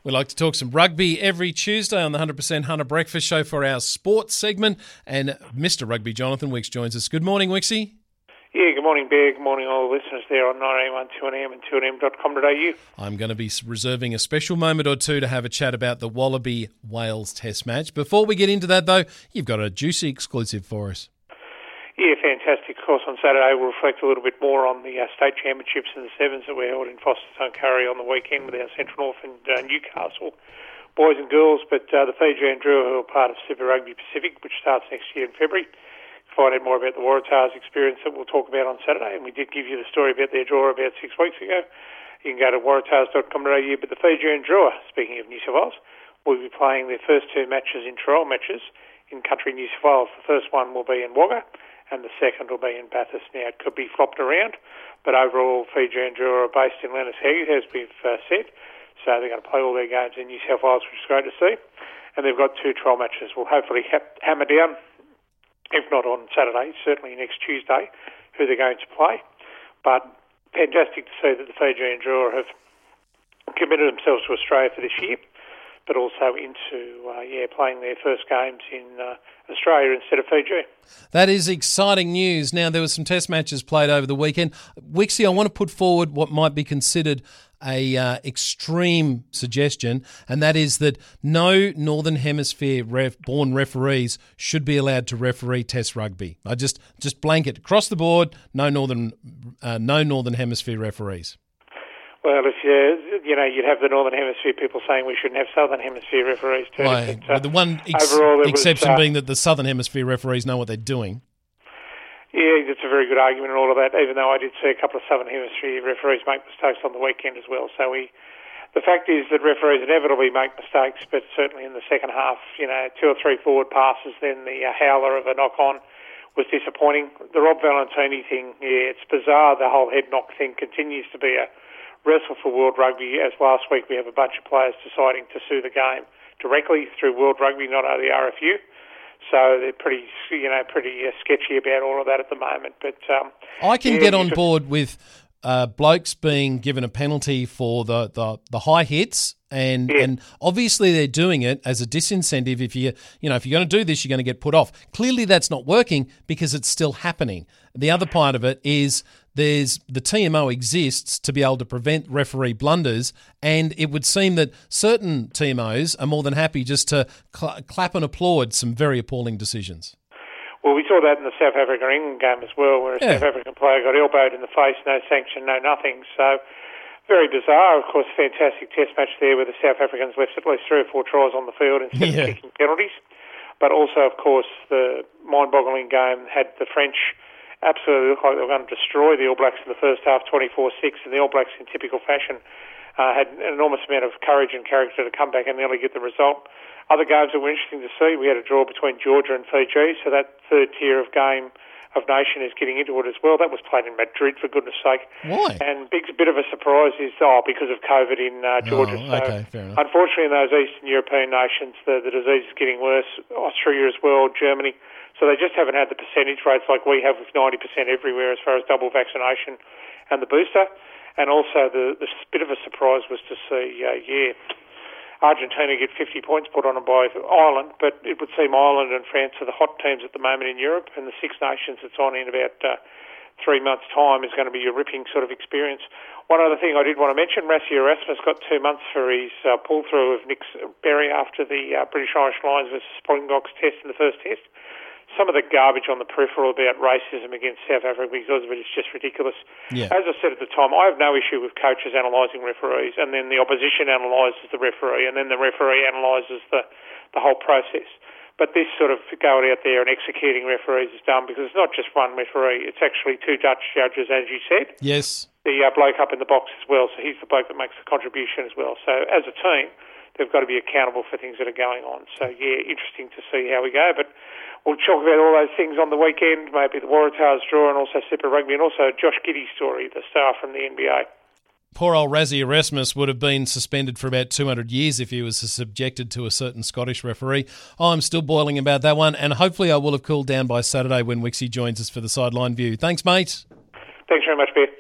We like to talk some rugby every Tuesday on the 100% Hunter Breakfast Show for our sports segment. And Mr. Rugby Jonathan Wicks joins us. Good morning, Wicksy. Yeah, good morning, Bear. Good morning, all the listeners there on 9AM, 2AM and 2AM.com.au. I'm going to be reserving a special moment or two to have a chat about the Wallaby-Wales Test match. Before we get into that, though, you've got a juicy exclusive for us. Yeah, fantastic. Of course, on Saturday we'll reflect a little bit more on the state championships in the Sevens that were held in Foster-Tuncurry on the weekend with our Central North and Newcastle boys and girls. But the Fijian Drua, who are part of Super Rugby Pacific, which starts next year in February, find out more about the Waratahs experience that we'll talk about on Saturday. And we did give you the story about their draw about 6 weeks ago. You can go to waratahs.com.au. But the Fijian Drua, speaking of New South Wales, will be playing their first two matches in trial matches in country New South Wales. The first one will be in Wagga, and the second will be in Bathurst. Now, it could be flopped around, but overall, Fijian Drua are based in Lennox-Hegg, as we've said. So they're going to play all their games in New South Wales, which is great to see. And they've got two trial matches. We'll hopefully hammer down, if not on Saturday, certainly next Tuesday, who they're going to play. But fantastic to see that the Fijian Drua have committed themselves to Australia for this year, but also into playing their first games in Australia instead of Fiji. That is exciting news. Now, there were some test matches played over the weekend. Wixie, I want to put forward what might be considered a extreme suggestion, and that is that no Northern Hemisphere born referees should be allowed to referee Test rugby. I just blanket across the board. No Northern Hemisphere referees. Well, if you'd have the Northern Hemisphere people saying we shouldn't have Southern Hemisphere referees too. Well, the one exception being that the Southern Hemisphere referees know what they're doing. Yeah, it's a very good argument and all of that, even though I did see a couple of Southern Hemisphere referees make mistakes on the weekend as well. So the fact is that referees inevitably make mistakes, but certainly in the second half, two or three forward passes, then the howler of a knock-on was disappointing. The Rob Valentini thing, it's bizarre. The whole head knock thing continues to be a wrestle for World Rugby, as last week we have a bunch of players deciding to sue the game directly through World Rugby, not only RFU. So they're pretty sketchy about all of that at the moment. But I can get on board with blokes being given a penalty for the high hits, and obviously they're doing it as a disincentive. If you're going to do this, you're going to get put off. Clearly, that's not working because it's still happening. The other part of it is the TMO exists to be able to prevent referee blunders, and it would seem that certain TMOs are more than happy just to clap and applaud some very appalling decisions. Well, we saw that in the South Africa-England game as well, where a South African player got elbowed in the face, no sanction, no nothing. So very bizarre. Of course, fantastic test match there where the South Africans left at least 3 or 4 tries on the field instead of kicking penalties. But also, of course, the mind-boggling game had the French absolutely looked like they were going to destroy the All Blacks in the first half, 24-6, and the All Blacks, in typical fashion, had an enormous amount of courage and character to come back and nearly get the result. Other games that were interesting to see, we had a draw between Georgia and Fiji, so that third tier of game of nation is getting into it as well. That was played in Madrid, for goodness sake. Why? And big bit of a surprise is because of COVID in Georgia. Okay, fair enough. Unfortunately, in those Eastern European nations, the disease is getting worse. Austria as well, Germany. So they just haven't had the percentage rates like we have with 90% everywhere as far as double vaccination and the booster. And also the bit of a surprise was to see, Argentina get 50 points put on them by Ireland, but it would seem Ireland and France are the hot teams at the moment in Europe, and the Six Nations that's on in about 3 months' time is going to be a ripping sort of experience. One other thing I did want to mention, Rassie Erasmus got 2 months for his pull-through of Nick Berry after the British Irish Lions versus Springboks test in the first test. Some of the garbage on the peripheral about racism against South Africa because of it is just ridiculous. Yeah. As I said at the time, I have no issue with coaches analysing referees, and then the opposition analyses the referee, and then the referee analyses the whole process. But this sort of going out there and executing referees is done because it's not just one referee, it's actually 2 Dutch judges, as you said. Yes. The bloke up in the box as well, so he's the bloke that makes the contribution as well. So as a team, they've got to be accountable for things that are going on. So, interesting to see how we go. But we'll talk about all those things on the weekend, maybe the Waratahs draw and also Super Rugby and also Josh Giddey's story, the star from the NBA. Poor old Rassie Erasmus would have been suspended for about 200 years if he was subjected to a certain Scottish referee. I'm still boiling about that one, and hopefully I will have cooled down by Saturday when Wixie joins us for the Sideline View. Thanks, mate. Thanks very much, Bear.